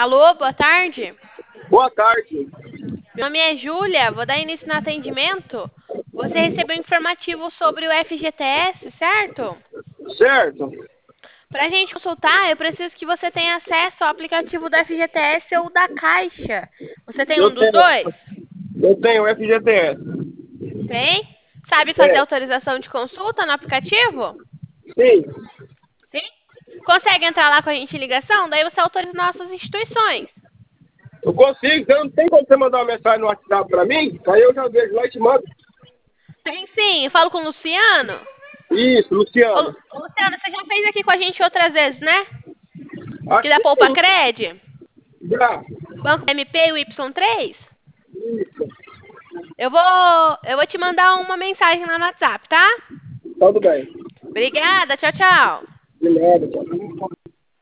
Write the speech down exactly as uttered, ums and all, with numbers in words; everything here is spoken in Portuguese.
Alô, boa tarde. Boa tarde. Meu nome é Júlia, vou dar início no atendimento. Você recebeu um informativo sobre o F G T S, certo? Certo. Para a gente consultar, eu preciso que você tenha acesso ao aplicativo do F G T S ou da Caixa. Você tem um Eu dos tenho, dois? eu tenho F G T S. Tem? Sabe fazer É. autorização de consulta no aplicativo? Sim. Sim? Consegue entrar lá com a gente em ligação? Daí você autoriza nossas instituições. Eu consigo. Então não tem como você mandar uma mensagem no WhatsApp pra mim? Aí eu já vejo lá e te mando. Tem sim, eu falo com o Luciano. Isso, Ô, Luciano. Lu- ô, Luciano, você já fez aqui com a gente outras vezes, né? Que Acho da que Poupa sim. Cred? Já. Banco M P e o Y três? Isso. Eu vou, eu vou te mandar uma mensagem lá no WhatsApp, tá? Tudo bem. Obrigada, tchau, tchau. De nada. Tchau.